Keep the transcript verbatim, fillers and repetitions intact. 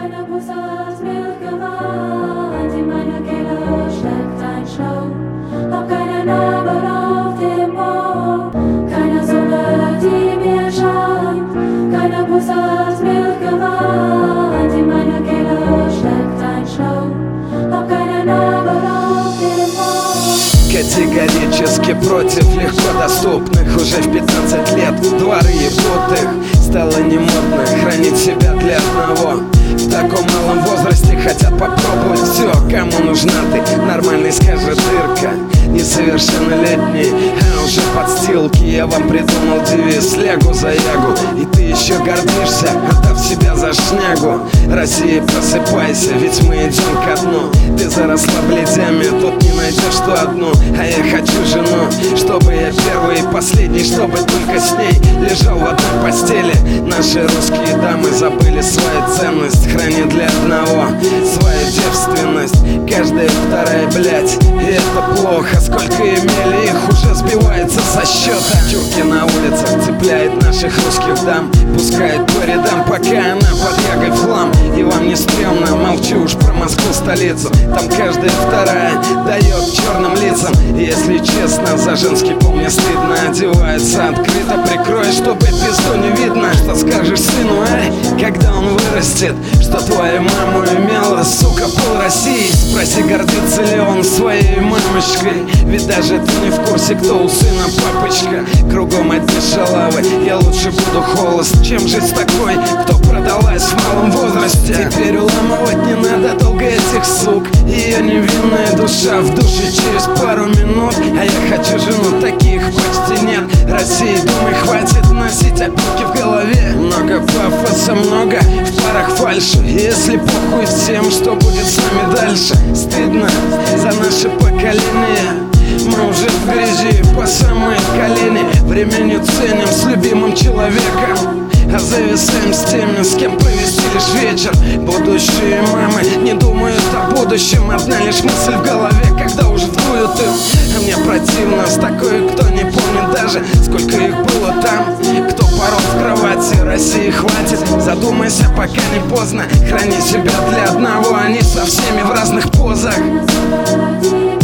Keine Busse aus Milch gewarnt, in meiner Kehle steckt ein Schlauch. Hab keine Narben auf dem Bauch, keine Sonne, die mir scheint. Keine Busse aus Milch gewarnt, in meiner Kehle steckt ein Schlauch. Hab keine Narben auf dem Bauch. Категорически против легко доступных. Уже в пятнадцать лет дворы ебутых стало немодно хранить себя для одного. В таком малом возрасте хотят попробовать все. Кому нужна ты? Нормальный, скажет дырка. Несовершеннолетний, а уже подстилки. Я вам придумал девиз: лягу за ягу. И ты еще гордишься, отдав себя за шнягу. Россия, просыпайся, ведь мы идем ко дну. Ты заросла бледями, тут не найдешь что одну. А я хочу жену, чтобы я первый и последний, чтобы только с ней лежал в одной постели. Наши русские дамы забыли свою ценность, хранят для одного свою девственность. Каждая вторая, блядь, и это плохо. Сколько имели, их уже сбивается со счета. Тюрки на улицах цепляет наших русских дам, пускает по рядам, пока она под ягой флам. И вам не стрёмно, молчу уж про Москву, столицу. Там каждая вторая дает черным лицам. Если честно, за женский пол мне стыдно. Одевается открыто, прикрой, чтобы пизду не видно. Что скажешь сыну, а, когда он вырастет? Что твою маму имела, сука, пол России? Спроси, гордится ли он своей мамочкой. Ведь даже ты не в курсе, кто у сына папочка. Кругом одни шалавы, я лучше буду холост, чем жить с такой, кто продалась в малом возрасте. Теперь уламывать не надо долго этих сук. Ее невинная душа в душе через пару минут. А я хочу жену, таких почти нет. России, думай, хватит носить опилки в голове. Много пафоса, много в парах фальши. Если похуй всем, что будет с нами дальше. Стыдно за наше поколение. Мы уже в грязи по самые колени. Время не ценим с любимым человеком, а зависаем с теми, с кем провести лишь вечер. Будущие мамы не думают о будущем. Одна лишь мысль в голове, когда уже двуют им. А мне противно с такой, кто не помнит даже, сколько их было там. Кто порол в кровати, России хватит. Задумайся, пока не поздно. Храни себя для одного, а не со всеми в разных позах.